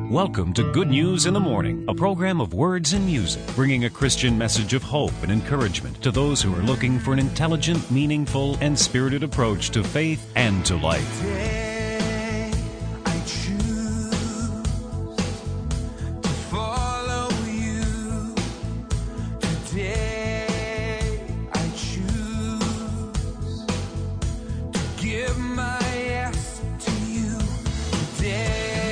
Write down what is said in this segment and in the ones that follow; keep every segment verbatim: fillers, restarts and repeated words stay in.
Welcome to Good News in the Morning, a program of words and music, bringing a Christian message of hope and encouragement to those who are looking for an intelligent, meaningful, and spirited approach to faith and to life. Today, I choose to follow you. Today, I choose to give my yes to you. Today,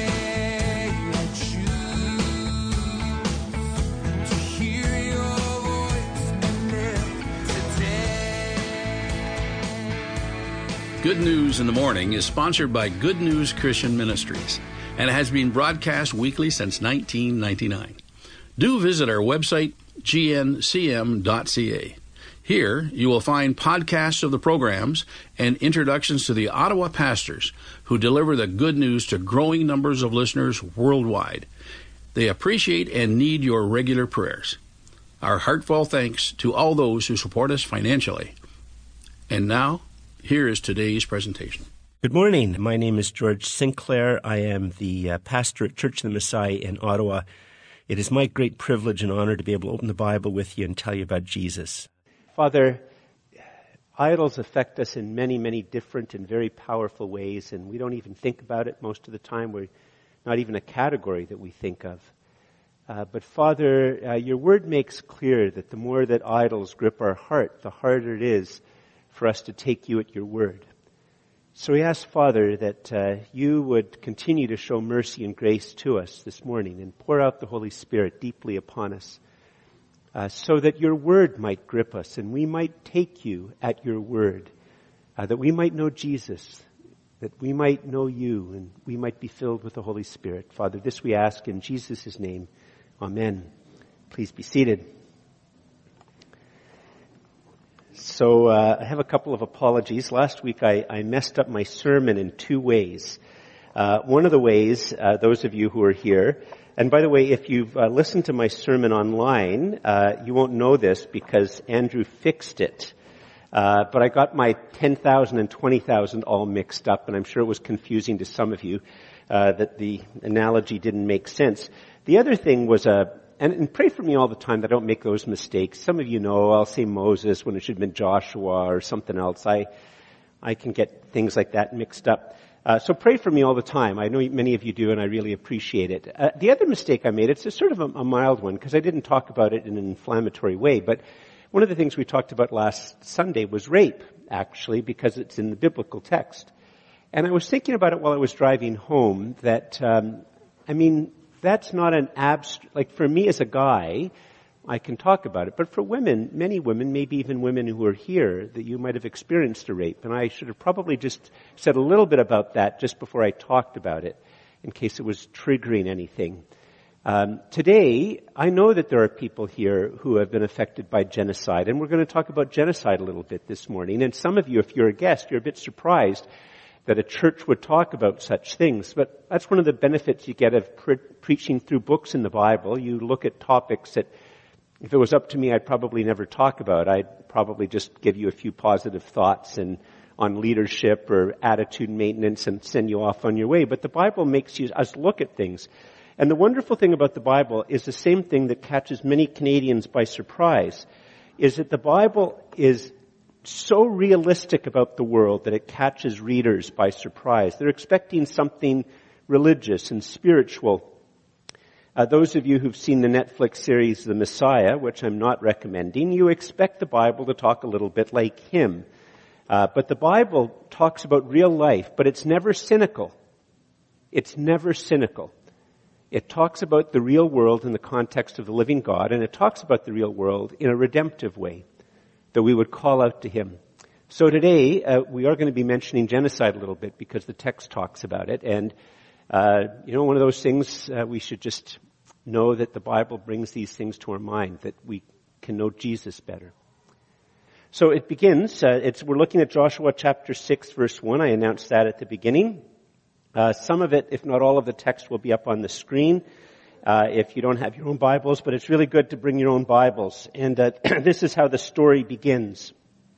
Good News in the Morning is sponsored by Good News Christian Ministries and has been broadcast weekly since nineteen ninety-nine. Do visit our website, g n c m dot c a. Here, you will find podcasts of the programs and introductions to the Ottawa pastors who deliver the good news to growing numbers of listeners worldwide. They appreciate and need your regular prayers. Our heartfelt thanks to all those who support us financially. And now, here is today's presentation. Good morning. My name is George Sinclair. I am the uh, pastor at Church of the Messiah in Ottawa. It is my great privilege and honor to be able to open the Bible with you and tell you about Jesus. Father, idols affect us in many, many different and very powerful ways, and we don't even think about it most of the time. We're not even a category that we think of. Uh, but Father, uh, your word makes clear that the more that idols grip our heart, the harder it is for us to take you at your word. So we ask, Father, that uh, you would continue to show mercy and grace to us this morning and pour out the Holy Spirit deeply upon us uh, so that your word might grip us and we might take you at your word, uh, that we might know Jesus, that we might know you, and we might be filled with the Holy Spirit. Father, this we ask in Jesus' name. Amen. Please be seated. So uh, I have a couple of apologies. Last week I, I messed up my sermon in two ways. Uh, one of the ways, uh, those of you who are here, and by the way, if you've uh, listened to my sermon online, uh, you won't know this because Andrew fixed it. Uh, but I got my ten thousand and twenty thousand all mixed up, and I'm sure it was confusing to some of you uh, that the analogy didn't make sense. The other thing was a And, and pray for me all the time that I don't make those mistakes. Some of you know I'll say Moses when it should have been Joshua or something else. I I can get things like that mixed up. Uh, so pray for me all the time. I know many of you do, and I really appreciate it. Uh, the other mistake I made, it's a sort of a, a mild one because I didn't talk about it in an inflammatory way. But one of the things we talked about last Sunday was rape, actually, because it's in the biblical text. And I was thinking about it while I was driving home that, um, I mean, that's not an abstract, like for me as a guy, I can talk about it. But for women, many women, maybe even women who are here, that you might have experienced a rape. And I should have probably just said a little bit about that just before I talked about it, in case it was triggering anything. Um, today, I know that there are people here who have been affected by genocide. And we're going to talk about genocide a little bit this morning. And some of you, if you're a guest, you're a bit surprised that a church would talk about such things. But that's one of the benefits you get of pre- preaching through books in the Bible. You look at topics that, if it was up to me, I'd probably never talk about. I'd probably just give you a few positive thoughts and on leadership or attitude maintenance and send you off on your way. But the Bible makes you, us look at things. And the wonderful thing about the Bible is the same thing that catches many Canadians by surprise, is that the Bible is so realistic about the world that it catches readers by surprise. They're expecting something religious and spiritual. Uh, those of you who've seen the Netflix series The Messiah, which I'm not recommending, you expect the Bible to talk a little bit like him. Uh, but the Bible talks about real life, but it's never cynical. It's never cynical. It talks about the real world in the context of the living God, and it talks about the real world in a redemptive way, that we would call out to him. So today, uh, we are going to be mentioning genocide a little bit because the text talks about it. And, uh, you know, one of those things, uh, we should just know that the Bible brings these things to our mind, that we can know Jesus better. So it begins, uh, it's, we're looking at Joshua chapter six, verse one. I announced that at the beginning. Uh, some of it, if not all of the text, will be up on the screen. Uh, if you don't have your own Bibles, but it's really good to bring your own Bibles. And uh, this is how the story begins.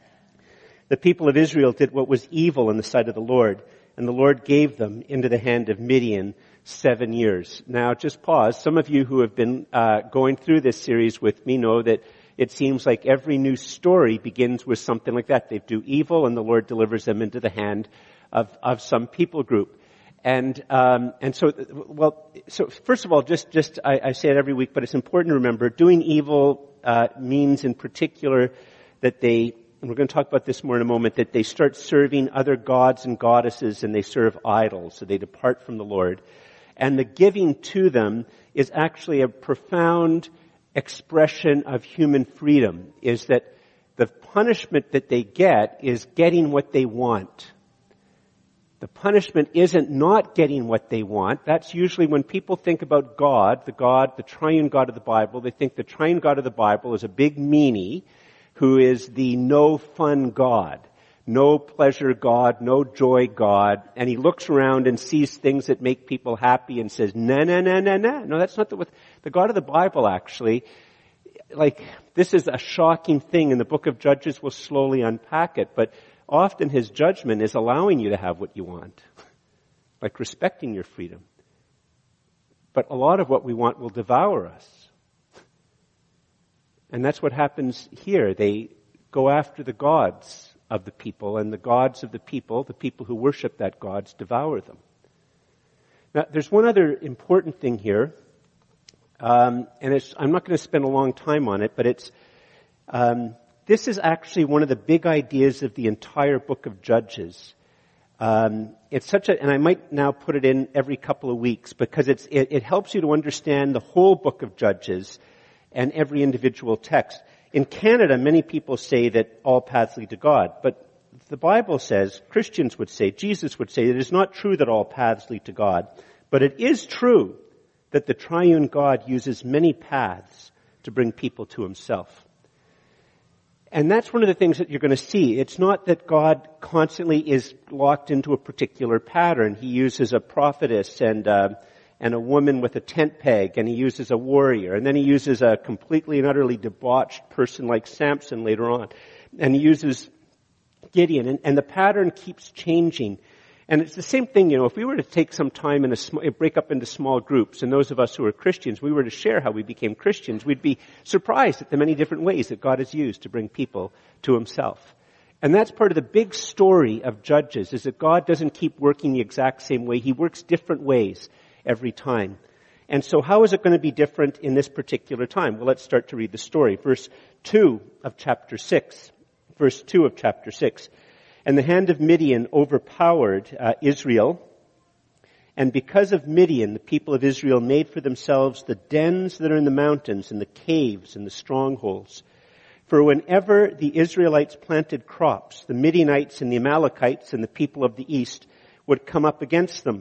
The people of Israel did what was evil in the sight of the Lord, and the Lord gave them into the hand of Midian, seven years. Now, just pause. Some of you who have been uh, going through this series with me know that it seems like every new story begins with something like that. They do evil, and the Lord delivers them into the hand of, of some people group. And um, and so, well, so first of all, just just I, I say it every week, but it's important to remember: doing evil uh, means, in particular, that they, and we're going to talk about this more in a moment, that they start serving other gods and goddesses, and they serve idols, so they depart from the Lord. And the giving to them is actually a profound expression of human freedom. Is that the punishment that they get is getting what they want. The punishment isn't not getting what they want. That's usually when people think about God, the God, the triune God of the Bible, they think the triune God of the Bible is a big meanie who is the no fun God, no pleasure God, no joy God, and he looks around and sees things that make people happy and says, no, no, no, no, no. No, that's not the, the God of the Bible actually. Like, this is a shocking thing, and the book of Judges will slowly unpack it, but often his judgment is allowing you to have what you want, like respecting your freedom. But a lot of what we want will devour us. And that's what happens here. They go after the gods of the people, and the gods of the people, the people who worship that gods, devour them. Now, there's one other important thing here, um, and it's, I'm not going to spend a long time on it, but it's um, this is actually one of the big ideas of the entire book of Judges. Um, it's such a, and I might now put it in every couple of weeks because it's, it, it helps you to understand the whole book of Judges and every individual text. In Canada, many people say that all paths lead to God, but the Bible says, Christians would say, Jesus would say, it is not true that all paths lead to God, but it is true that the triune God uses many paths to bring people to himself. And that's one of the things that you're going to see. It's not that God constantly is locked into a particular pattern. He uses a prophetess and uh, and a woman with a tent peg, and he uses a warrior, and then he uses a completely and utterly debauched person like Samson later on, and he uses Gideon, and, and the pattern keeps changing. And it's the same thing, you know, if we were to take some time and a break up into small groups, and those of us who are Christians, we were to share how we became Christians, we'd be surprised at the many different ways that God has used to bring people to himself. And that's part of the big story of Judges, is that God doesn't keep working the exact same way. He works different ways every time. And so how is it going to be different in this particular time? Well, let's start to read the story. Verse two of chapter six. Verse two of chapter six. And the hand of Midian overpowered uh, Israel. And because of Midian, the people of Israel made for themselves the dens that are in the mountains and the caves and the strongholds. For whenever the Israelites planted crops, the Midianites and the Amalekites and the people of the east would come up against them.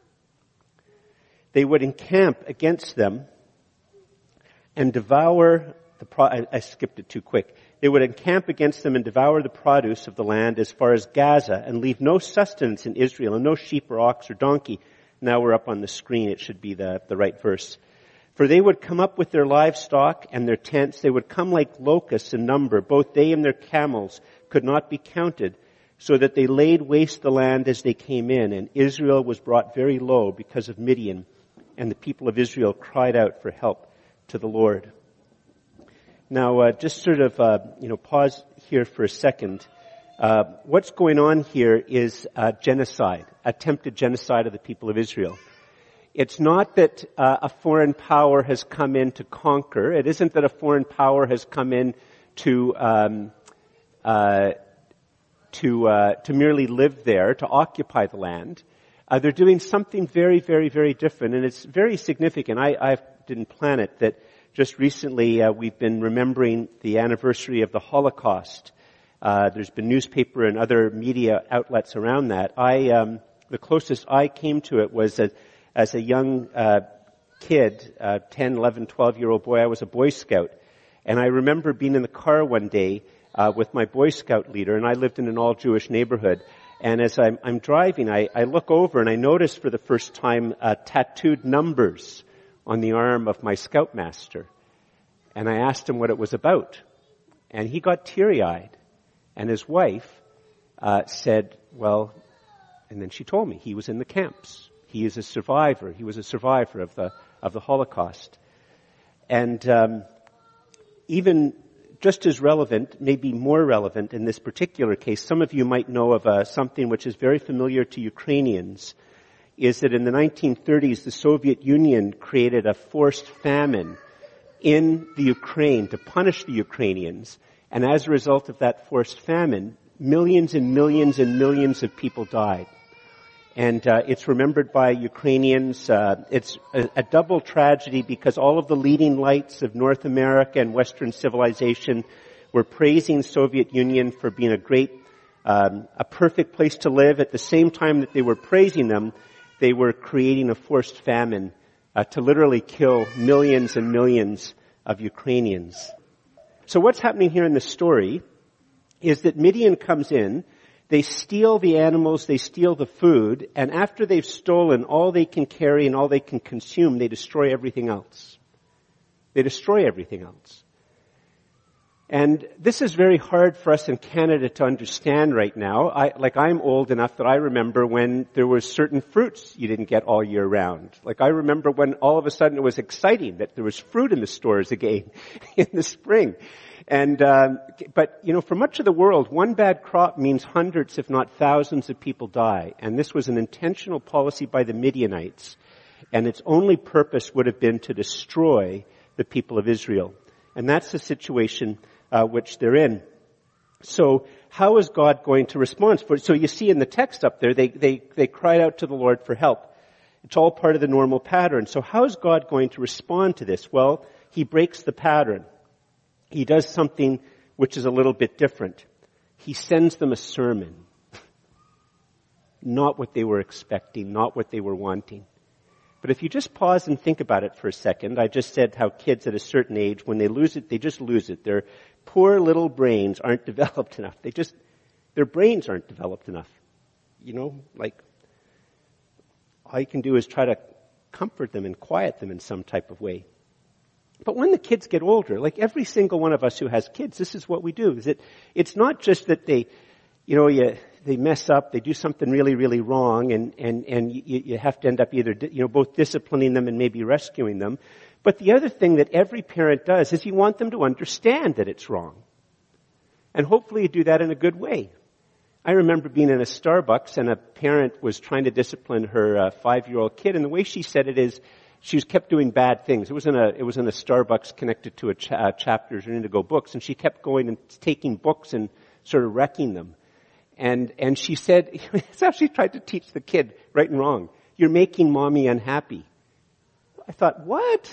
They would encamp against them and devour the pro- I, I skipped it too quick. They would encamp against them and devour the produce of the land as far as Gaza and leave no sustenance in Israel and no sheep or ox or donkey. Now we're up on the screen. It should be the, the right verse. For they would come up with their livestock and their tents. They would come like locusts in number. Both they and their camels could not be counted, so that they laid waste the land as they came in. And Israel was brought very low because of Midian. And the people of Israel cried out for help to the Lord. Now, uh, just sort of, uh, you know, pause here for a second. Uh, what's going on here is uh, genocide, attempted genocide of the people of Israel. It's not that uh, a foreign power has come in to conquer. It isn't that a foreign power has come in to um, uh, to uh, to merely live there, to occupy the land. Uh, they're doing something very, very, very different, and it's very significant. I, I didn't plan it. That just recently uh, we've been remembering the anniversary of the Holocaust. Uh, there's been newspaper and other media outlets around that. I um, the closest I came to it was a, as a young uh, kid, uh, ten, eleven, twelve-year-old boy. I was a Boy Scout, and I remember being in the car one day uh, with my Boy Scout leader, and I lived in an all-Jewish neighborhood. And as I'm, I'm driving, I, I look over and I notice for the first time uh, tattooed numbers on the arm of my scoutmaster. And I asked him what it was about. And he got teary-eyed. And his wife uh, said, well, and then she told me he was in the camps. He is a survivor. He was a survivor of the of the Holocaust. And um, even just as relevant, maybe more relevant in this particular case, some of you might know of uh, something which is very familiar to Ukrainians, is that in the nineteen thirties, the Soviet Union created a forced famine in the Ukraine to punish the Ukrainians. And as a result of that forced famine, millions and millions and millions of people died. And uh, it's remembered by Ukrainians. Uh, it's a, a double tragedy because all of the leading lights of North America and Western civilization were praising Soviet Union for being a great, um, a perfect place to live. At the same time that they were praising them, they were creating a forced famine uh, to literally kill millions and millions of Ukrainians. So what's happening here in the story is that Midian comes in. They steal the animals, they steal the food, and after they've stolen all they can carry and all they can consume, they destroy everything else. They destroy everything else. And this is very hard for us in Canada to understand right now. I, like I'm old enough that I remember when there were certain fruits you didn't get all year round. Like I remember when all of a sudden it was exciting that there was fruit in the stores again in the spring. And, um, but, you know, for much of the world, one bad crop means hundreds, if not thousands of people die. And this was an intentional policy by the Midianites. And its only purpose would have been to destroy the people of Israel. And that's the situation, uh, which they're in. So, how is God going to respond? So you see in the text up there, they, they, they cried out to the Lord for help. It's all part of the normal pattern. So how is God going to respond to this? Well, He breaks the pattern. He does something which is a little bit different. He sends them a sermon. Not what they were expecting, not what they were wanting. But if you just pause and think about it for a second, I just said how kids at a certain age, when they lose it, they just lose it. Their poor little brains aren't developed enough. They just, their brains aren't developed enough. You know, like, all you can do is try to comfort them and quiet them in some type of way. But when the kids get older, like every single one of us who has kids, this is what we do. Is it? It's not just that they, you know, you, they mess up, they do something really, really wrong, and and and you, you have to end up either, you know, both disciplining them and maybe rescuing them. But the other thing that every parent does is you want them to understand that it's wrong, and hopefully you do that in a good way. I remember being in a Starbucks and a parent was trying to discipline her uh, five-year-old kid, and the way she said it is, she was kept doing bad things. It was in a, it was in a Starbucks connected to a cha- uh, Chapters or Indigo Books, and she kept going and taking books and sort of wrecking them. And, and she said, it's how she tried to teach the kid right and wrong. You're making mommy unhappy. I thought, what?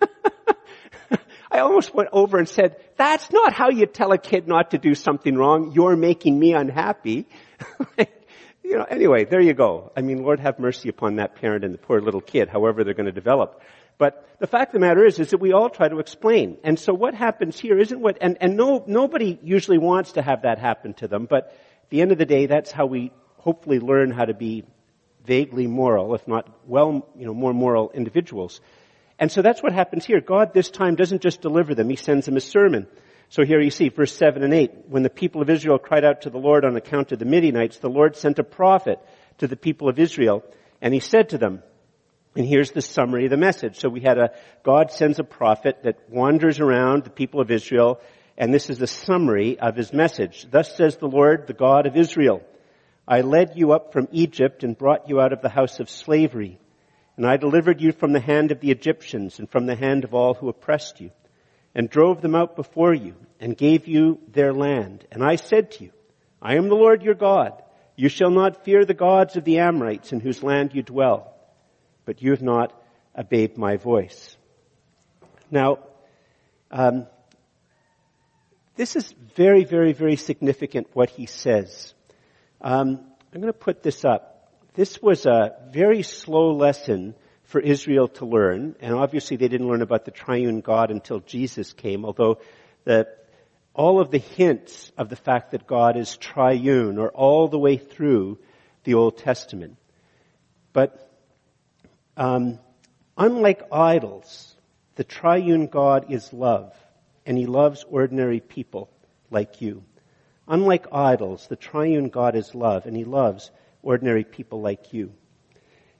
I almost went over and said, that's not how you tell a kid not to do something wrong. You're making me unhappy. You know, anyway, there you go. I mean, Lord have mercy upon that parent and the poor little kid, however they're going to develop. But the fact of the matter is, is that we all try to explain. And so what happens here isn't what, and, and no, nobody usually wants to have that happen to them, but at the end of the day, that's how we hopefully learn how to be vaguely moral, if not well, you know, more moral individuals. And so that's what happens here. God this time doesn't just deliver them, He sends them a sermon. So here you see verse seven and eight. When the people of Israel cried out to the Lord on account of the Midianites, the Lord sent a prophet to the people of Israel, and He said to them, and here's the summary of the message. So we had a, God sends a prophet that wanders around the people of Israel, and this is the summary of His message. Thus says the Lord, the God of Israel, I led you up from Egypt and brought you out of the house of slavery, and I delivered you from the hand of the Egyptians and from the hand of all who oppressed you, and drove them out before you, and gave you their land. And I said to you, I am the Lord your God. You shall not fear the gods of the Amorites in whose land you dwell. But you have not obeyed my voice. Now, um, this is very, very, very significant what he says. Um, I'm going to put this up. This was a very slow lesson for Israel to learn, and obviously they didn't learn about the triune God until Jesus came, although the, all of the hints of the fact that God is triune are all the way through the Old Testament. But um, unlike idols, the triune God is love, and He loves ordinary people like you. Unlike idols, the triune God is love, and He loves ordinary people like you.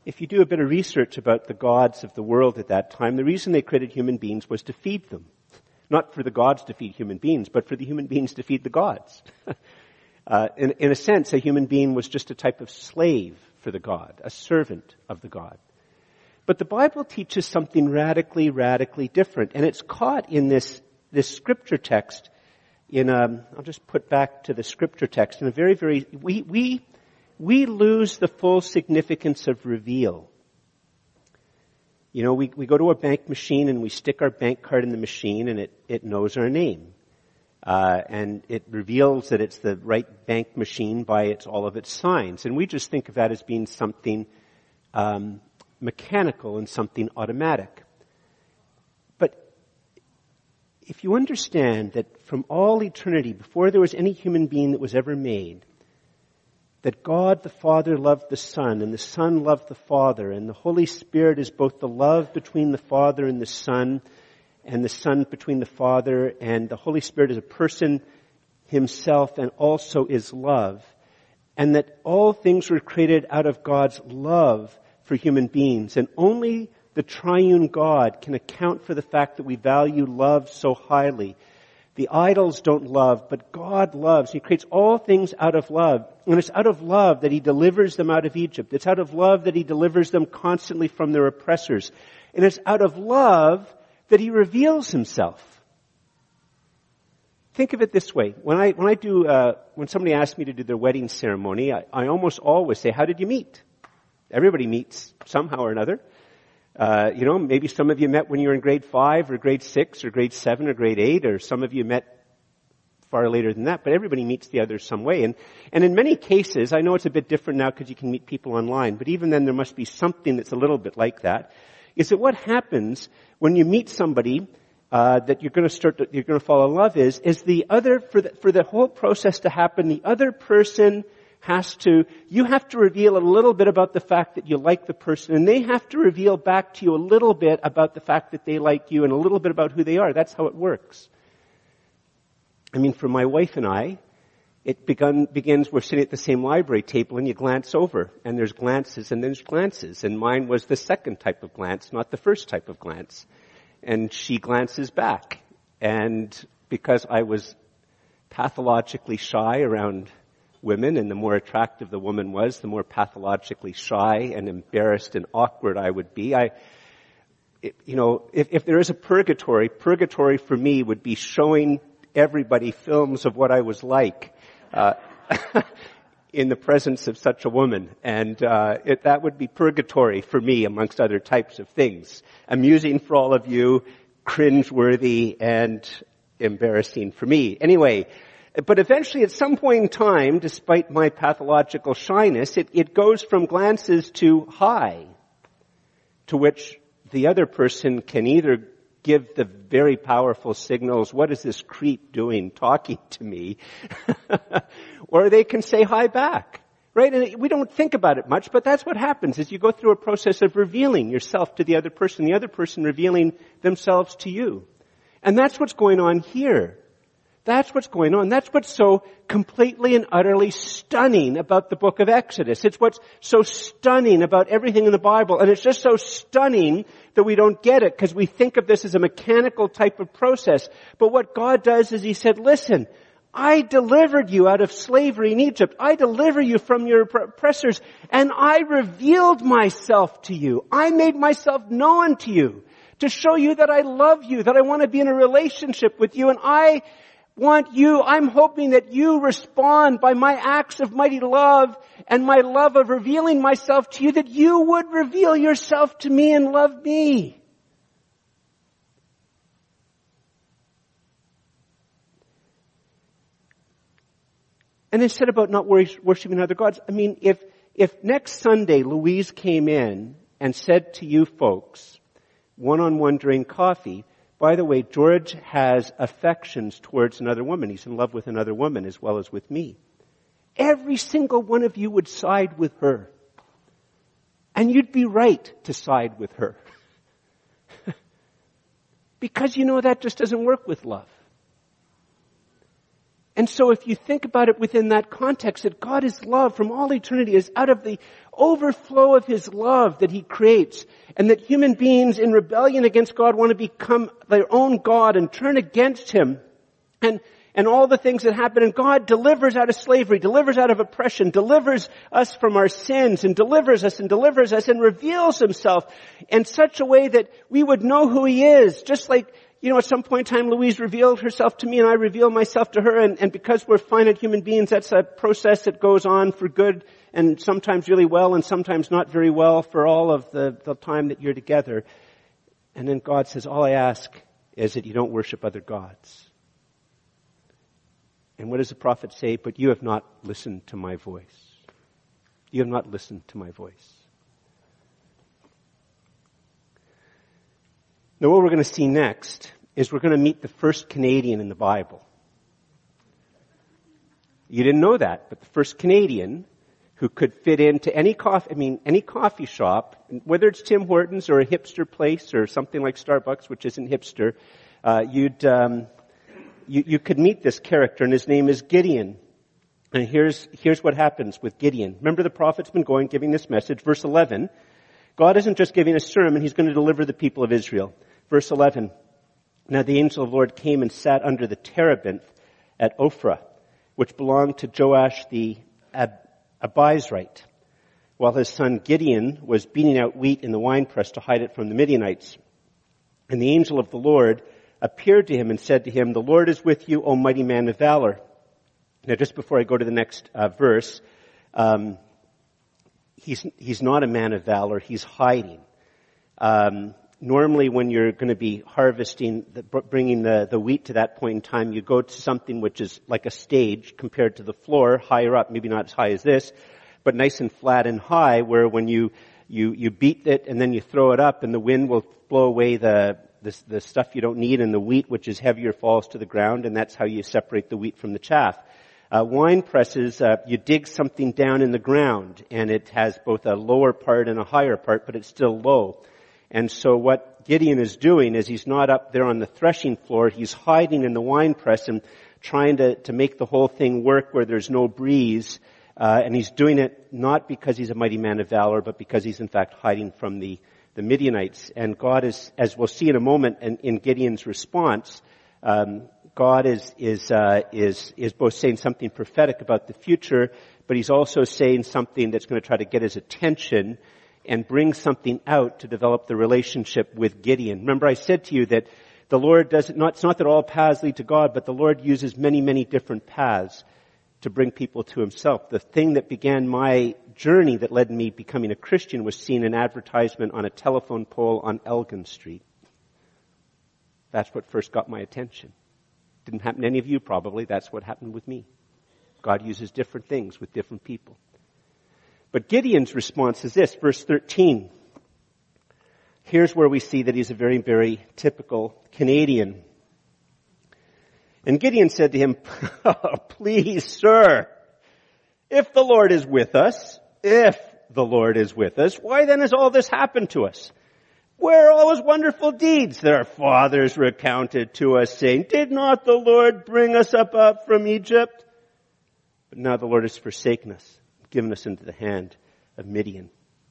if you do a bit of research about the gods of the world at that time, the reason they created human beings was to feed them. Not for the gods to feed human beings, but for the human beings to feed the gods. uh, in, in a sense, a human being was just a type of slave for the god, a servant of the god. But the Bible teaches something radically, radically different. And it's caught in this, this scripture text in a, I'll just put back to the scripture text in a very, very, we, we, we lose the full significance of reveal. You know, we, we go to a bank machine and we stick our bank card in the machine and it, it knows our name. Uh, and it reveals that it's the right bank machine by its, all of its signs. And we just think of that as being something, um, mechanical and something automatic. But if you understand that from all eternity, before there was any human being that was ever made, that God the Father loved the Son, and the Son loved the Father, and the Holy Spirit is both the love between the Father and the Son, and the Son between the Father, and the Holy Spirit is a person himself and also is love, and that all things were created out of God's love for human beings, and only the triune God can account for the fact that we value love so highly. The idols don't love, but God loves. He creates all things out of love. And it's out of love that He delivers them out of Egypt. It's out of love that He delivers them constantly from their oppressors. And it's out of love that He reveals Himself. Think of it this way. When I, when I do, uh, when somebody asks me to do their wedding ceremony, I, I almost always say, how did you meet? Everybody meets somehow or another. Uh, you know, maybe some of you met when you were in grade five or grade six or grade seven or grade eight, or some of you met far later than that, but everybody meets the others some way. And, and in many cases, I know it's a bit different now because you can meet people online, but even then there must be something that's a little bit like that. Is that what happens when you meet somebody, uh, that you're going to start to, you're going to fall in love is, is the other, for the, for the whole process to happen, the other person has to, you have to reveal a little bit about the fact that you like the person, and they have to reveal back to you a little bit about the fact that they like you and a little bit about who they are. That's how it works. I mean, for my wife and I, it begun, begins, we're sitting at the same library table and you glance over, and there's glances and there's glances, and mine was the second type of glance, not the first type of glance. And she glances back, and because I was pathologically shy around women, and the more attractive the woman was, the more pathologically shy and embarrassed and awkward I would be. I, it, you know, if, if there is a purgatory, purgatory for me would be showing everybody films of what I was like uh, in the presence of such a woman, and uh, it, that would be purgatory for me, amongst other types of things. Amusing for all of you, cringeworthy, and embarrassing for me. Anyway. But eventually, at some point in time, despite my pathological shyness, it, it goes from glances to hi, to which the other person can either give the very powerful signals, what is this creep doing talking to me? Or they can say hi back, right? And we don't think about it much, but that's what happens is you go through a process of revealing yourself to the other person, the other person revealing themselves to you. And that's what's going on here. That's what's going on. That's what's so completely and utterly stunning about the book of Exodus. It's what's so stunning about everything in the Bible. And it's just so stunning that we don't get it because we think of this as a mechanical type of process. But what God does is He said, listen, I delivered you out of slavery in Egypt. I deliver you from your oppressors. And I revealed myself to you. I made myself known to you to show you that I love you, that I want to be in a relationship with you. And I want you, I'm hoping that you respond by my acts of mighty love and my love of revealing myself to you, that you would reveal yourself to me and love me. And it's said about not worshiping other gods. I mean, if, if next Sunday Louise came in and said to you folks, one-on-one during coffee, by the way, George has affections towards another woman. He's in love with another woman as well as with me. Every single one of you would side with her. And you'd be right to side with her. Because you know that just doesn't work with love. And so if you think about it within that context, that God is love from all eternity, is out of the overflow of his love that he creates, and that human beings in rebellion against God want to become their own God and turn against him. And And all the things that happen, and God delivers out of slavery, delivers out of oppression, delivers us from our sins, and delivers us and delivers us and reveals himself in such a way that we would know who he is. Just like, you know, at some point in time, Louise revealed herself to me and I reveal myself to her, and, and because we're finite human beings, that's a process that goes on for good and sometimes really well and sometimes not very well for all of the, the time that you're together. And then God says, all I ask is that you don't worship other gods. And what does the prophet say? But you have not listened to my voice. You have not listened to my voice. Now what we're going to see next is we're going to meet the first Canadian in the Bible. You didn't know that, but the first Canadian who could fit into any coffee, I mean, any coffee shop, whether it's Tim Hortons or a hipster place or something like Starbucks, which isn't hipster, uh, you'd, um, You, you could meet this character, and his name is Gideon. And here's, here's what happens with Gideon. Remember, the prophet's been going, giving this message. Verse eleven. God isn't just giving a sermon, he's going to deliver the people of Israel. Verse eleven. Now the angel of the Lord came and sat under the terebinth at Ophrah, which belonged to Joash the Ab- Abiezrite, while his son Gideon was beating out wheat in the winepress to hide it from the Midianites. And the angel of the Lord appeared to him and said to him, the Lord is with you, O mighty man of valor. Now, just before I go to the next uh, verse, um, he's he's not a man of valor. He's hiding. Um, normally, when you're going to be harvesting, the, bringing the, the wheat to that point in time, you go to something which is like a stage compared to the floor, higher up, maybe not as high as this, but nice and flat and high, where when you you you beat it and then you throw it up, and the wind will blow away the The, the stuff you don't need, and the wheat, which is heavier, falls to the ground, and that's how you separate the wheat from the chaff. Uh, wine presses, uh, you dig something down in the ground, and it has both a lower part and a higher part, but it's still low. And so what Gideon is doing is he's not up there on the threshing floor, he's hiding in the wine press and trying to, to make the whole thing work where there's no breeze, uh, and he's doing it not because he's a mighty man of valor, but because he's in fact hiding from the the Midianites. And God is, as we'll see in a moment in, in Gideon's response, um, God is, is, uh, is, is both saying something prophetic about the future, but he's also saying something that's going to try to get his attention and bring something out to develop the relationship with Gideon. Remember, I said to you that the Lord doesn't, not, it's not that all paths lead to God, but the Lord uses many, many different paths to bring people to himself. The thing that began my journey that led me becoming a Christian was seeing an advertisement on a telephone pole on Elgin Street. That's what first got my attention. Didn't happen to any of you probably. That's what happened with me. God uses different things with different people. But Gideon's response is this, verse thirteen. Here's where we see that he's a very, very typical Canadian. And Gideon said to him, oh, please, sir, if the Lord is with us, if the Lord is with us, why then has all this happened to us? Where are all those wonderful deeds that our fathers recounted to us, saying, did not the Lord bring us up, up from Egypt? But now the Lord has forsaken us, given us into the hand of Midian.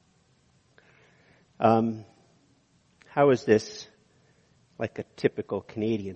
Um, how is this like a typical Canadian?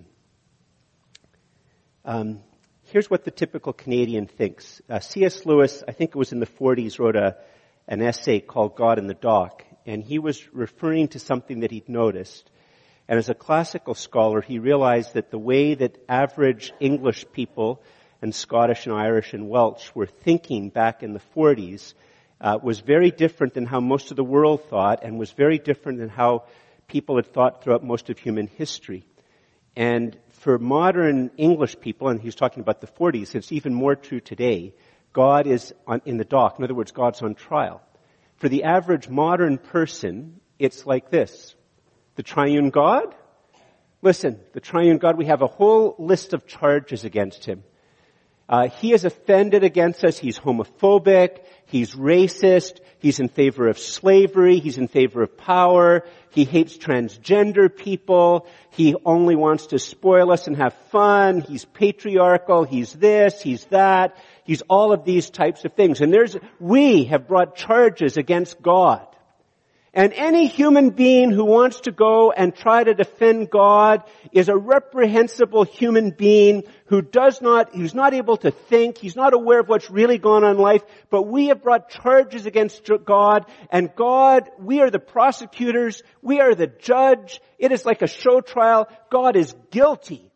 Um, here's what the typical Canadian thinks. Uh, C S Lewis, I think it was in the forties, wrote a, an essay called God in the Dock, and he was referring to something that he'd noticed. And as a classical scholar, he realized that the way that average English people and Scottish and Irish and Welsh were thinking back in the forties uh, was very different than how most of the world thought, and was very different than how people had thought throughout most of human history. And for modern English people, and he's talking about the forties, it's even more true today, God is on, in the dock. In other words, God's on trial. For the average modern person, it's like this. The triune God? Listen, the triune God, we have a whole list of charges against him. Uh, he is offended against us. He's homophobic. He's racist. He's in favor of slavery. He's in favor of power. He hates transgender people. He only wants to spoil us and have fun. He's patriarchal. He's this. He's that. He's all of these types of things. And there's, we have brought charges against God. And any human being who wants to go and try to defend God is a reprehensible human being who does not, who's not able to think, he's not aware of what's really going on in life, but we have brought charges against God, and God, we are the prosecutors, we are the judge, it is like a show trial, God is guilty.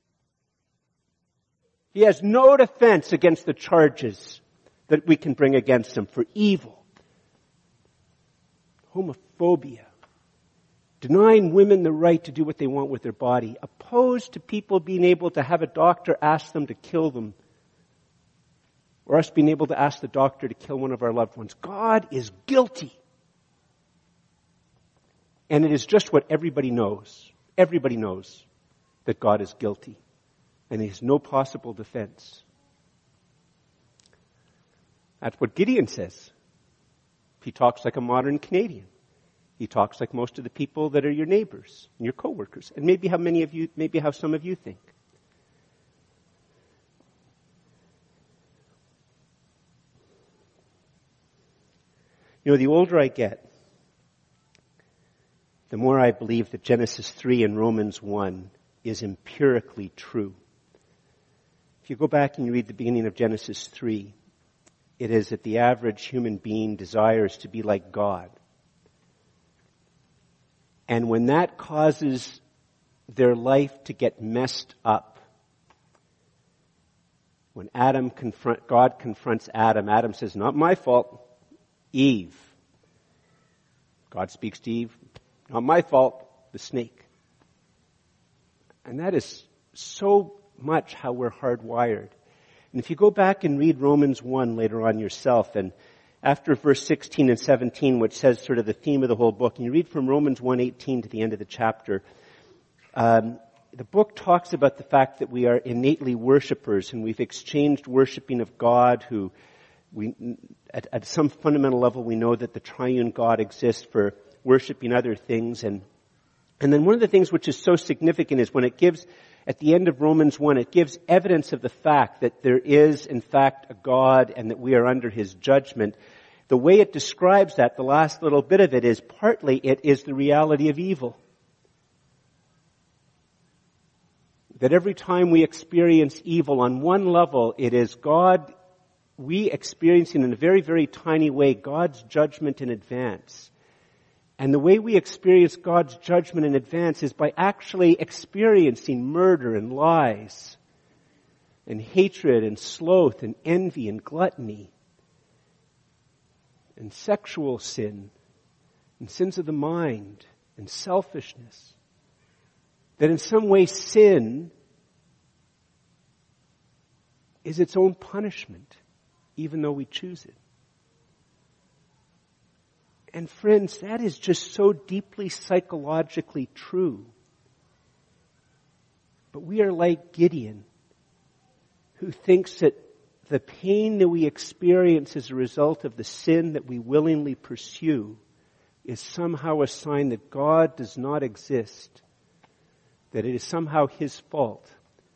He has no defense against the charges that we can bring against him for evil. Homophobia, denying women the right to do what they want with their body, opposed to people being able to have a doctor ask them to kill them, or us being able to ask the doctor to kill one of our loved ones. God is guilty. And it is just what everybody knows. Everybody knows that God is guilty. And he has no possible defense. That's what Gideon says. He talks like a modern Canadian. He talks like most of the people that are your neighbors and your coworkers, and maybe how many of you, maybe how some of you think. You know, the older I get, the more I believe that Genesis three and Romans one is empirically true. If you go back and you read the beginning of Genesis three, it is that the average human being desires to be like God. And when that causes their life to get messed up, when Adam confront, God confronts Adam, Adam says, not my fault, Eve. God speaks to Eve, not my fault, the snake. And that is so much how we're hardwired. And if you go back and read Romans one later on yourself, and after verse sixteen and seventeen, which says sort of the theme of the whole book, and you read from Romans one eighteen to the end of the chapter, um, the book talks about the fact that we are innately worshipers, and we've exchanged worshiping of God, who we, at, at some fundamental level, we know that the triune God exists, for worshiping other things. And, and then one of the things which is so significant is when it gives, at the end of Romans one, it gives evidence of the fact that there is, in fact, a God and that we are under his judgment. The way it describes that, the last little bit of it, is partly it is the reality of evil. That every time we experience evil, on one level, it is God, we experiencing in a very, very tiny way God's judgment in advance. And the way we experience God's judgment in advance is by actually experiencing murder and lies and hatred and sloth and envy and gluttony and sexual sin and sins of the mind and selfishness. That in some way sin is its own punishment, even though we choose it. And friends, that is just so deeply psychologically true. But we are like Gideon, who thinks that the pain that we experience as a result of the sin that we willingly pursue is somehow a sign that God does not exist, that it is somehow his fault.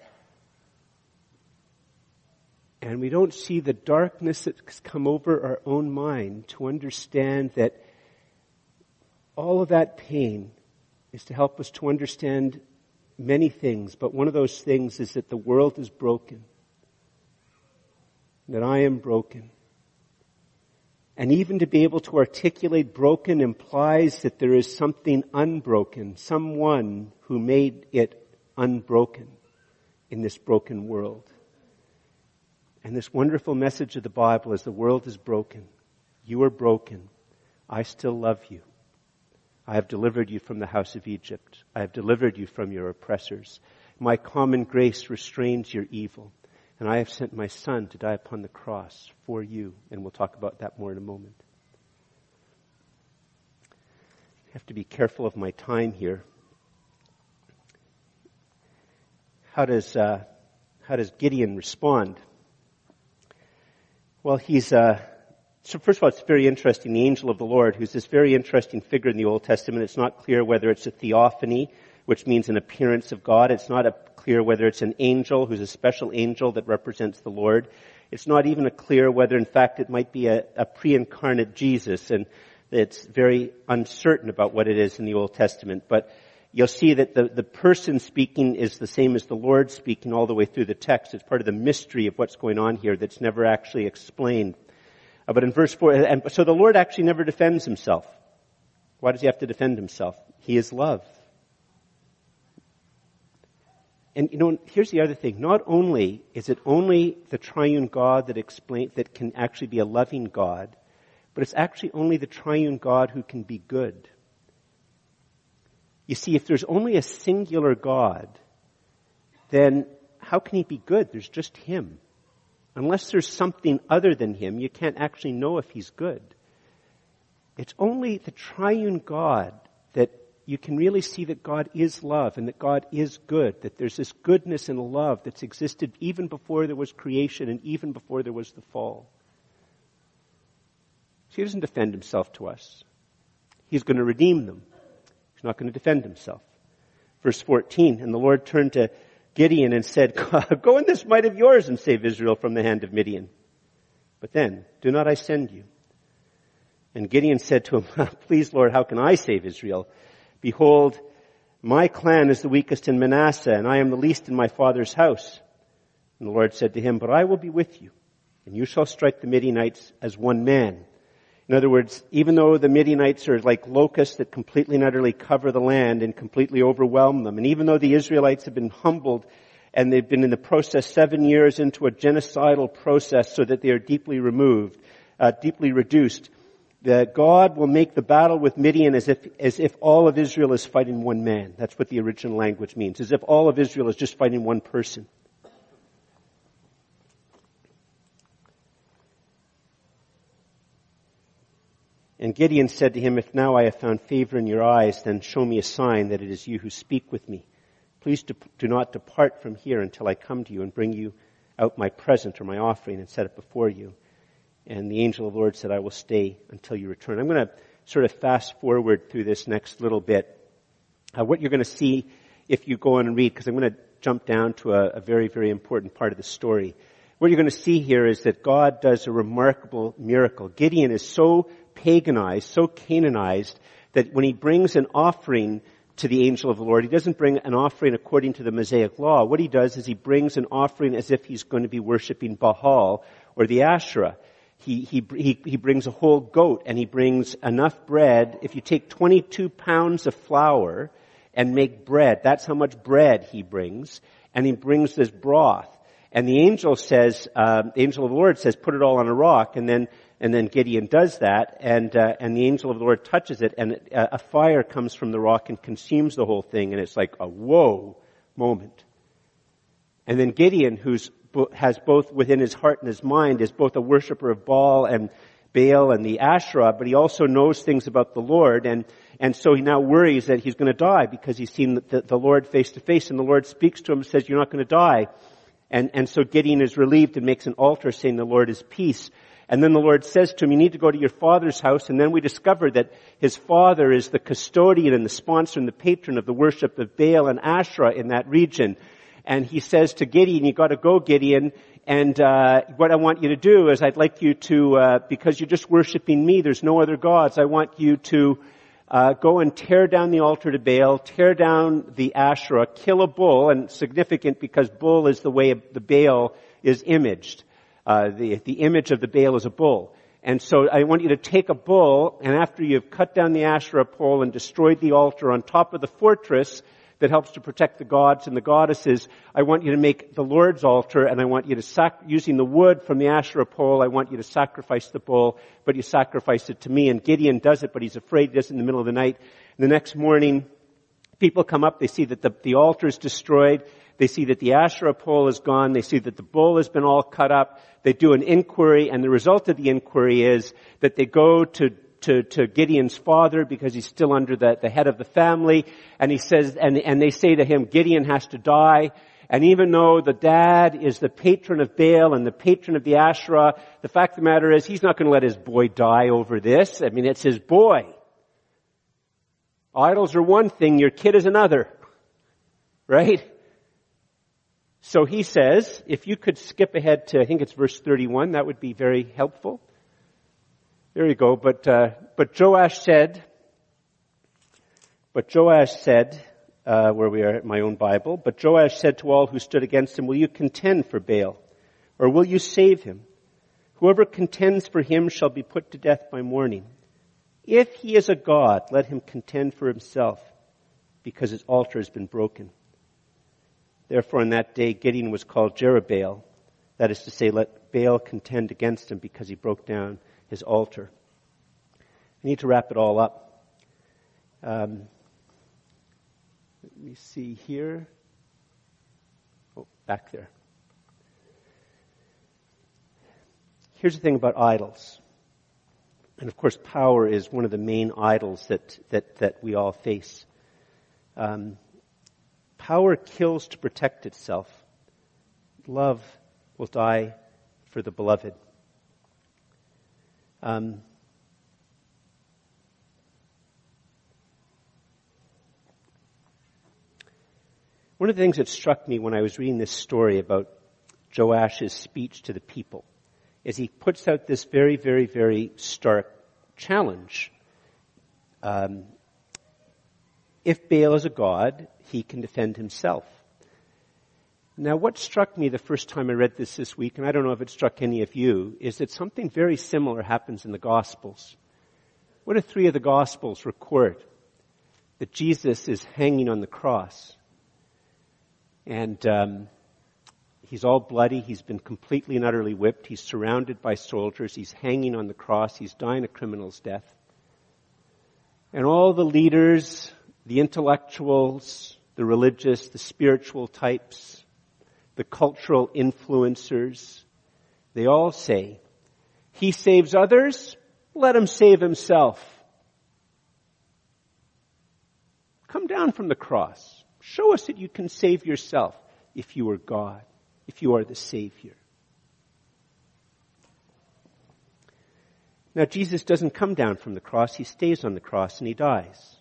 And we don't see the darkness that's come over our own mind to understand that all of that pain is to help us to understand many things. But one of those things is that the world is broken. That I am broken. And even to be able to articulate broken implies that there is something unbroken, someone who made it unbroken in this broken world. And this wonderful message of the Bible is the world is broken. You are broken. I still love you. I have delivered you from the house of Egypt. I have delivered you from your oppressors. My common grace restrains your evil. And I have sent my Son to die upon the cross for you. And we'll talk about that more in a moment. I have to be careful of my time here. How does, uh, how does Gideon respond? Well, he's a, So first of all, it's very interesting. The angel of the Lord, who's this very interesting figure in the Old Testament. It's not clear whether it's a theophany, which means an appearance of God. It's not a clear whether it's an angel who's a special angel that represents the Lord. It's not even a clear whether, in fact, it might be a, a pre-incarnate Jesus, and it's very uncertain about what it is in the Old Testament. But you'll see that the, the person speaking is the same as the Lord speaking all the way through the text. It's part of the mystery of what's going on here that's never actually explained. Uh, but in verse four, and so the Lord actually never defends himself. Why does he have to defend himself? He is love. And you know, here's the other thing. Not only is it only the triune God that explain, that can actually be a loving God, but it's actually only the triune God who can be good. You see, if there's only a singular God, then how can he be good? There's just him. Unless there's something other than him, you can't actually know if he's good. It's only the triune God that you can really see that God is love and that God is good, that there's this goodness and love that's existed even before there was creation and even before there was the fall. So he doesn't defend himself to us. He's going to redeem them. He's not going to defend himself. Verse fourteen, and the Lord turned to Gideon and said, go in this might of yours and save Israel from the hand of Midian. But then, do not I send you? And Gideon said to him, please, Lord, how can I save Israel? Behold, my clan is the weakest in Manasseh, and I am the least in my father's house. And the Lord said to him, but I will be with you, and you shall strike the Midianites as one man. In other words, even though the Midianites are like locusts that completely and utterly cover the land and completely overwhelm them, and even though the Israelites have been humbled and they've been in the process seven years into a genocidal process so that they are deeply removed, uh, deeply reduced, that God will make the battle with Midian as if, as if all of Israel is fighting one man. That's what the original language means, as if all of Israel is just fighting one person. And Gideon said to him, if now I have found favor in your eyes, then show me a sign that it is you who speak with me. Please do, do not depart from here until I come to you and bring you out my present or my offering and set it before you. And the angel of the Lord said, I will stay until you return. I'm going to sort of fast forward through this next little bit. Uh, what you're going to see if you go on and read, because I'm going to jump down to a, a very, very important part of the story. What you're going to see here is that God does a remarkable miracle. Gideon is so paganized, so Canaanized, that when he brings an offering to the angel of the Lord, he doesn't bring an offering according to the Mosaic law. What he does is he brings an offering as if he's going to be worshiping Baal or the Asherah. He, he, he, he brings a whole goat and he brings enough bread. If you take twenty-two pounds of flour and make bread, that's how much bread he brings. And he brings this broth. And the angel says, uh, the angel of the Lord says, put it all on a rock. And then, and then Gideon does that. And, uh, and the angel of the Lord touches it and uh, a fire comes from the rock and consumes the whole thing. And it's like a whoa moment. And then Gideon, who's has both within his heart and his mind, is both a worshiper of Baal and Baal and the Asherah, but he also knows things about the Lord, and, and so he now worries that he's going to die because he's seen the, the Lord face to face, and the Lord speaks to him and says, you're not going to die. And, and so Gideon is relieved and makes an altar saying the Lord is peace. And then the Lord says to him, you need to go to your father's house, and then we discover that his father is the custodian and the sponsor and the patron of the worship of Baal and Asherah in that region. And he says to Gideon, you got to go, Gideon, and uh what I want you to do is I'd like you to, uh because you're just worshiping me, there's no other gods, I want you to uh go and tear down the altar to Baal, tear down the Asherah, kill a bull, and significant because bull is the way the Baal is imaged. Uh the, the image of the Baal is a bull. And so I want you to take a bull, and after you've cut down the Asherah pole and destroyed the altar on top of the fortress that helps to protect the gods and the goddesses, I want you to make the Lord's altar, and I want you to, sac- using the wood from the Asherah pole, I want you to sacrifice the bull, but you sacrifice it to me. And Gideon does it, but he's afraid he does it in the middle of the night. And the next morning, people come up, they see that the, the altar is destroyed, they see that the Asherah pole is gone, they see that the bull has been all cut up, they do an inquiry, and the result of the inquiry is that they go to To, to Gideon's father because he's still under the, the head of the family, and he says, and, and they say to him, Gideon has to die, And even though the dad is the patron of Baal and the patron of the Asherah, the fact of the matter is he's not going to let his boy die over this. I mean, it's his boy. Idols are one thing, your kid is another. Right? So he says, if you could skip ahead to, I think it's verse thirty-one, that would be very helpful. There you go. But, uh, but Joash said, but Joash said, uh, where we are at my own Bible, but Joash said to all who stood against him, will you contend for Baal? Or will you save him? Whoever contends for him shall be put to death by morning. If he is a god, let him contend for himself, because his altar has been broken. Therefore on that day Gideon was called Jerubbaal, that is to say, let Baal contend against him, because he broke down his altar. I need to wrap it all up. Um, let me see here. Oh, back there. Here's the thing about idols. And of course, power is one of the main idols that, that, that we all face. Um, power kills to protect itself. Love will die for the beloved. Um, one of the things that struck me when I was reading this story about Joash's speech to the people is he puts out this very, very, very stark challenge. Um, if Baal is a god, he can defend himself. Now, what struck me the first time I read this this week, and I don't know if it struck any of you, is that something very similar happens in the Gospels. What do three of the Gospels record? That Jesus is hanging on the cross. And um, he's all bloody. He's been completely and utterly whipped. He's surrounded by soldiers. He's hanging on the cross. He's dying a criminal's death. And all the leaders, the intellectuals, the religious, the spiritual types, the cultural influencers, they all say, he saves others, let him save himself. Come down from the cross. Show us that you can save yourself if you are God, if you are the Savior. Now, Jesus doesn't come down from the cross. He stays on the cross and he dies.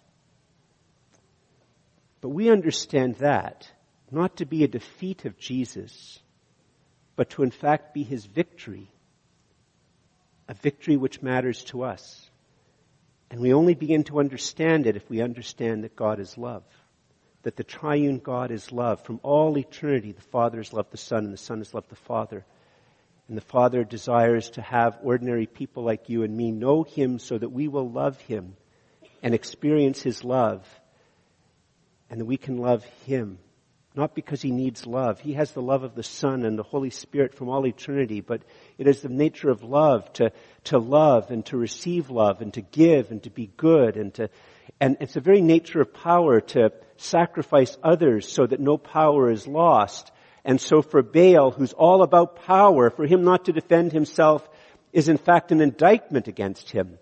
But we understand that not to be a defeat of Jesus, but to in fact be his victory, a victory which matters to us. And we only begin to understand it if we understand that God is love, that the triune God is love. From all eternity, the Father has loved the Son, and the Son has loved the Father. And the Father desires to have ordinary people like you and me know him so that we will love him and experience his love, and that we can love him. Not because he needs love. He has the love of the Son and the Holy Spirit from all eternity, but it is the nature of love to, to love and to receive love and to give and to be good and to, and it's the very nature of power to sacrifice others so that no power is lost. And so for Baal, who's all about power, for him not to defend himself is in fact an indictment against him.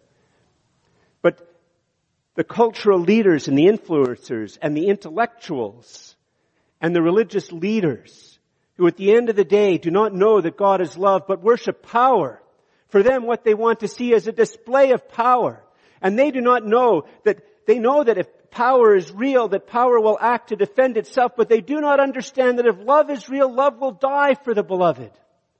But the cultural leaders and the influencers and the intellectuals and the religious leaders, who at the end of the day do not know that God is love, but worship power. For them, what they want to see is a display of power. And they do not know that, they know that if power is real, that power will act to defend itself, but they do not understand that if love is real, love will die for the beloved.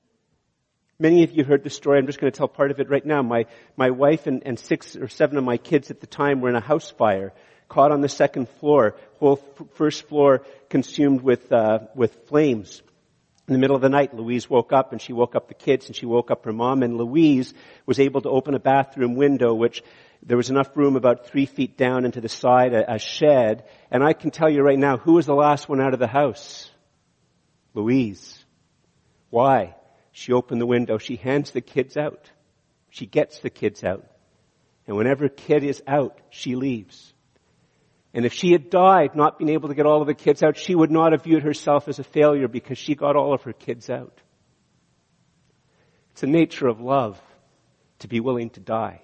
Many of you heard the story. I'm just going to tell part of it right now. My, my wife and, and six or seven of my kids at the time were in a house fire, caught on the second floor, whole f- first floor consumed with, uh, with flames. In the middle of the night, Louise woke up, and she woke up the kids, and she woke up her mom, and Louise was able to open a bathroom window, which there was enough room about three feet down into the side, a, a shed, and I can tell you right now, who was the last one out of the house? Louise. Why? She opened the window, she hands the kids out. She gets the kids out. And whenever a kid is out, she leaves. And if she had died not being able to get all of the kids out, she would not have viewed herself as a failure because she got all of her kids out. It's the nature of love to be willing to die.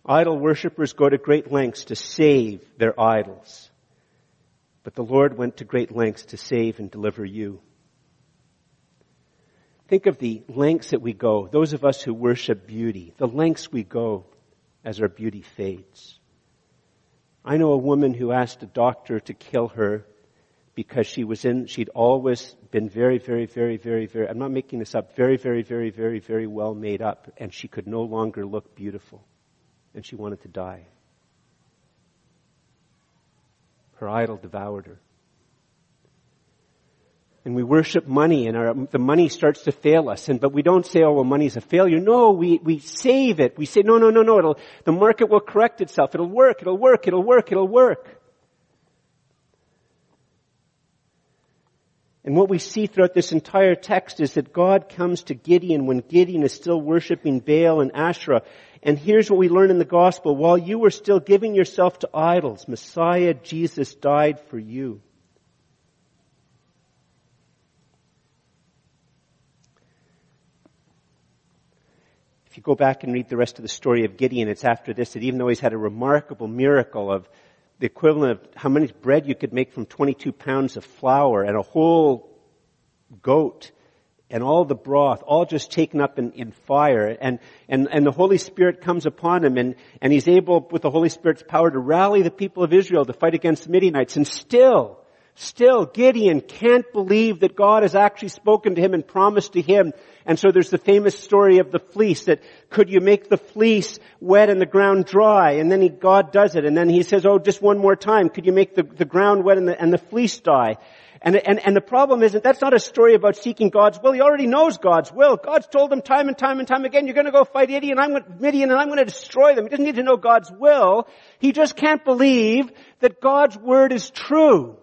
Idol worshippers go to great lengths to save their idols. But the Lord went to great lengths to save and deliver you. Think of the lengths that we go, those of us who worship beauty, the lengths we go as our beauty fades. I know a woman who asked a doctor to kill her because she was in, she'd always been very, very, very, very, very, I'm not making this up, very, very, very, very, very well made up, and she could no longer look beautiful, and she wanted to die. Her idol devoured her. And we worship money, and our, the money starts to fail us. And but we don't say, "Oh, well, money's a failure." No, we we save it. We say, "No, no, no, no. It'll the market will correct itself. It'll work. It'll work. It'll work. It'll work." And what we see throughout this entire text is that God comes to Gideon when Gideon is still worshiping Baal and Asherah. And here's what we learn in the gospel. While you were still giving yourself to idols, Messiah Jesus died for you. If you go back and read the rest of the story of Gideon, it's after this that even though he's had a remarkable miracle of the equivalent of how much bread you could make from twenty-two pounds of flour and a whole goat and all the broth, all just taken up in, in fire. And, and, and the Holy Spirit comes upon him, and, and he's able, with the Holy Spirit's power, to rally the people of Israel to fight against the Midianites. And still, still, Gideon can't believe that God has actually spoken to him and promised to him. And so there's the famous story of the fleece, that could you make the fleece wet and the ground dry? And then he, God does it. And then he says, oh, just one more time. Could you make the, the ground wet and the, and the fleece dry? And, and, and the problem isn't, that's not a story about seeking God's will. He already knows God's will. God's told him time and time and time again, you're going to go fight Midian, I'm going, Midian, and I'm going to destroy them. He doesn't need to know God's will. He just can't believe that God's word is true.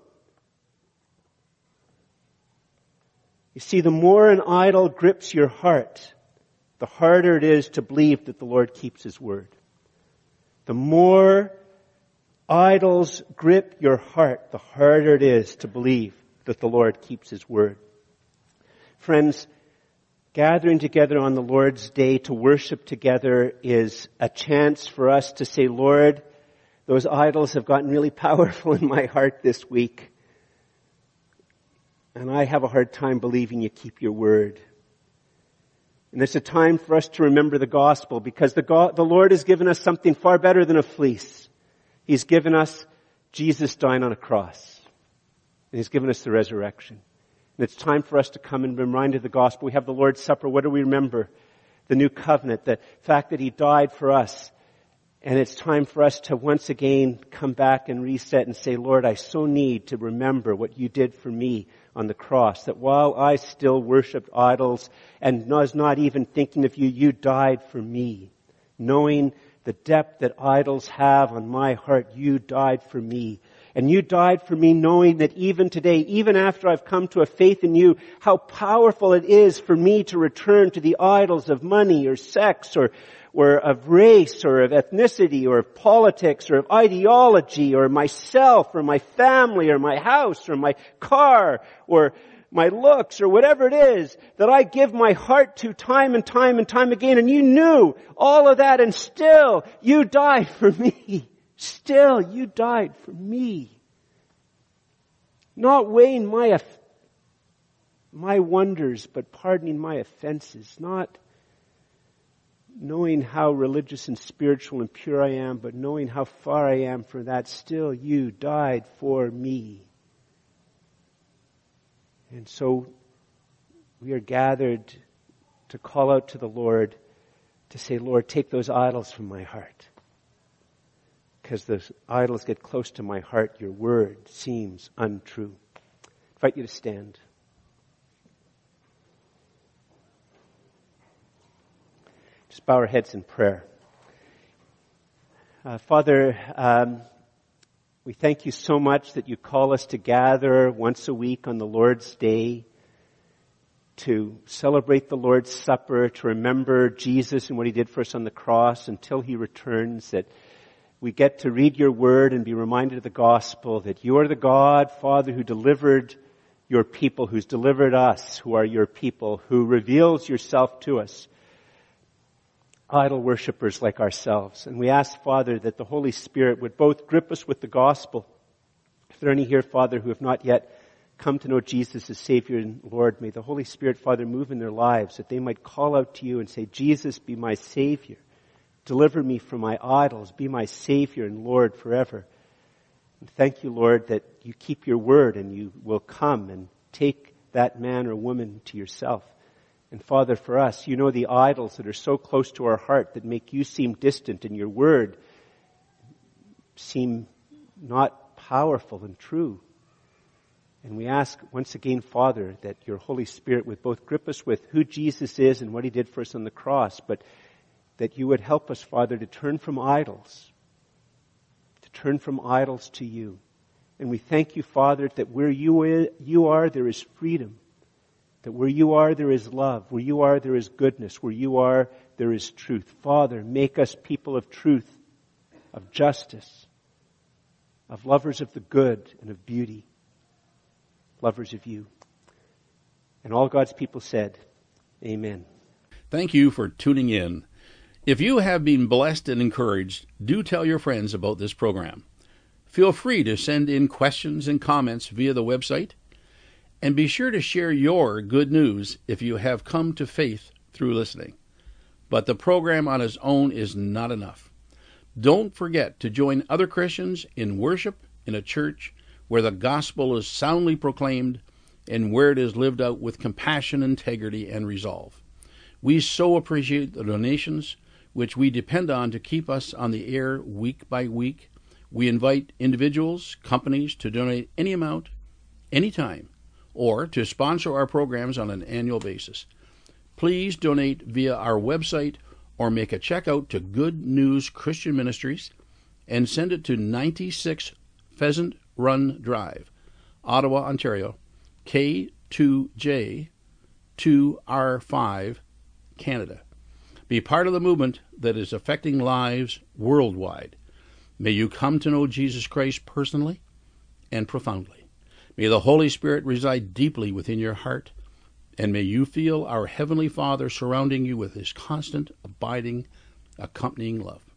You see, the more an idol grips your heart, the harder it is to believe that the Lord keeps his word. The more idols grip your heart, the harder it is to believe that the Lord keeps his word. Friends, gathering together on the Lord's day to worship together is a chance for us to say, Lord, those idols have gotten really powerful in my heart this week. And I have a hard time believing you keep your word. And it's a time for us to remember the gospel, because the God, the Lord has given us something far better than a fleece. He's given us Jesus dying on a cross. And he's given us the resurrection. And it's time for us to come and be reminded of the gospel. We have the Lord's Supper. What do we remember? The new covenant, the fact that he died for us. And it's time for us to once again come back and reset and say, Lord, I so need to remember what you did for me on the cross, that while I still worshiped idols and was not even thinking of you, you died for me. Knowing the depth that idols have on my heart, you died for me. And you died for me knowing that even today, even after I've come to a faith in you, how powerful it is for me to return to the idols of money or sex or or of race or of ethnicity or of politics or of ideology or myself or my family or my house or my car or my looks or whatever it is that I give my heart to time and time and time again. And you knew all of that, and still you died for me. Still you died for me. Not weighing my, my wonders, but pardoning my offenses. Not knowing how religious and spiritual and pure I am, but knowing how far I am from that, still you died for me. And so we are gathered to call out to the Lord, to say, Lord, take those idols from my heart. Because those idols get close to my heart, your word seems untrue. I invite you to stand. Just bow our heads in prayer. Uh, Father, um, we thank you so much that you call us to gather once a week on the Lord's Day to celebrate the Lord's Supper, to remember Jesus and what he did for us on the cross until he returns, that we get to read your word and be reminded of the gospel, that you are the God, Father, who delivered your people, who's delivered us, who are your people, who reveals yourself to us. idol worshippers like ourselves. And we ask, Father, that the Holy Spirit would both grip us with the gospel. If there are any here, Father, who have not yet come to know Jesus as Savior and Lord, may the Holy Spirit, Father, move in their lives that they might call out to you and say, Jesus, be my Savior. Deliver me from my idols. Be my Savior and Lord forever. And thank you, Lord, that you keep your word and you will come and take that man or woman to yourself. And Father, for us, you know the idols that are so close to our heart that make you seem distant and your word seem not powerful and true. And we ask once again, Father, that your Holy Spirit would both grip us with who Jesus is and what he did for us on the cross, but that you would help us, Father, to turn from idols, to turn from idols to you. And we thank you, Father, that where you you are, there is freedom. That where you are, there is love. Where you are, there is goodness. Where you are, there is truth. Father, make us people of truth, of justice, of lovers of the good and of beauty, lovers of you. And all God's people said, amen. Thank you for tuning in. If you have been blessed and encouraged, do tell your friends about this program. Feel free to send in questions and comments via the website. And be sure to share your good news if you have come to faith through listening. But the program on its own is not enough. Don't forget to join other Christians in worship in a church where the gospel is soundly proclaimed and where it is lived out with compassion, integrity, and resolve. We so appreciate the donations which we depend on to keep us on the air week by week. We invite individuals, companies to donate any amount, anytime, or to sponsor our programs on an annual basis. Please donate via our website or make a check out to Good News Christian Ministries and send it to ninety-six Pheasant Run Drive, Ottawa, Ontario, K two J two R five, Canada. Be part of the movement that is affecting lives worldwide. May you come to know Jesus Christ personally and profoundly. May the Holy Spirit reside deeply within your heart, and may you feel our Heavenly Father surrounding you with his constant, abiding, accompanying love.